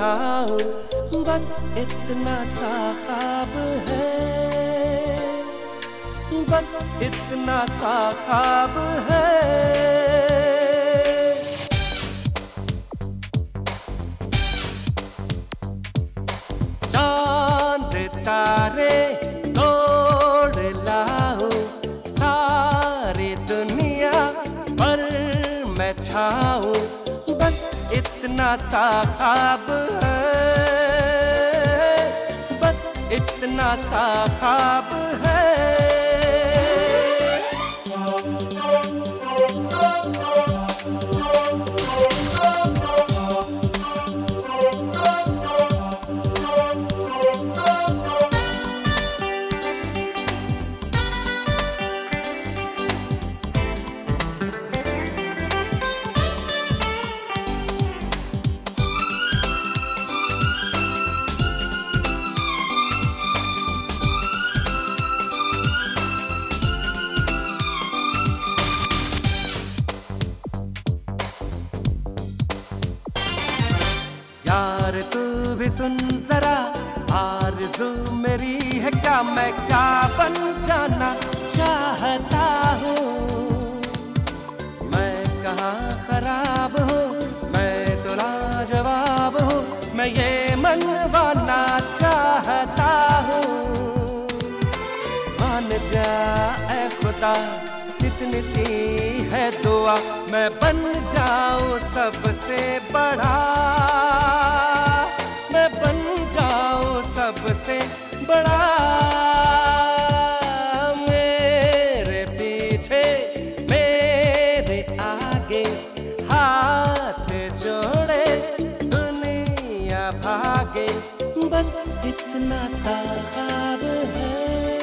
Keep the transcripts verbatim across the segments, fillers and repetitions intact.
लाओ, बस इतना सा ख्वाब है, बस इतना सा ख्वाब है। चांद तारे तोड़ लाओ, सारी दुनिया पर मैं छाऊं, बस इतना सा ख्वाब है, बस इतना सा ख्वाब है। यार तू भी सुन जरा, आरज़ू मेरी है क्या, मैं क्या बन जाना चाहता हूँ। मैं कहाँ खराब हूँ, मैं तो लाजवाब हूँ, मैं ये मनवाना चाहता हूँ। मान जा ऐ खुदा, कितनी सी है दुआ, मैं बन जाऊं सबसे बड़ा, मैं बन जाऊं सबसे बड़ा। मेरे पीछे मेरे आगे हाथ जोड़े दुनिया भागे, बस इतना सा ख्वाब है,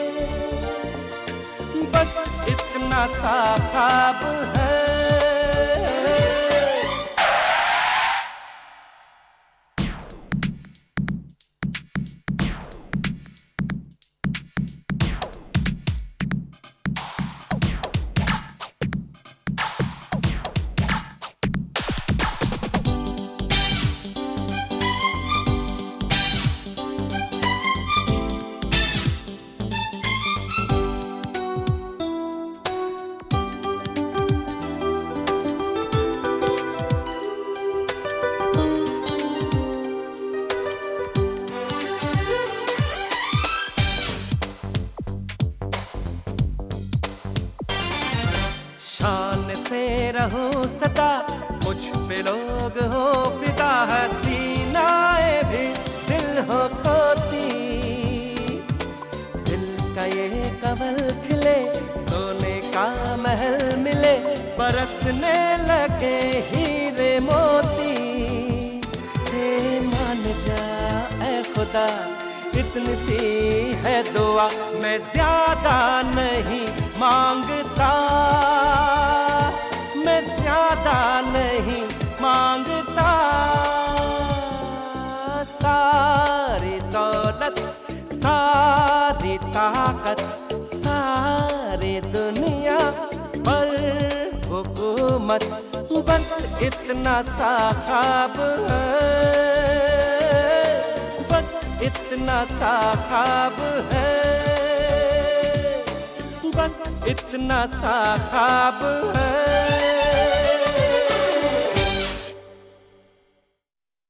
बस इतना सा ख्वाब है। शान से रहूं सदा, मुझ पे लोग हो फिदा, हसीनाएं भी दिल हो खोती। दिल का ये कमल खिले, सोने का महल मिले, बरसने लगे हीरे मोती। हे मान जा ऐ खुदा, इतनी सी है दुआ, मैं ज्यादा नहीं मांगता, मैं ज्यादा नहीं मांगता। सारी दौलत, सारी ताकत, सारी दुनिया पर हुकूमत, बस इतना सा ख्वाब है, बस इतना सा ख्वाब है, बस इतना सा ख्वाब है।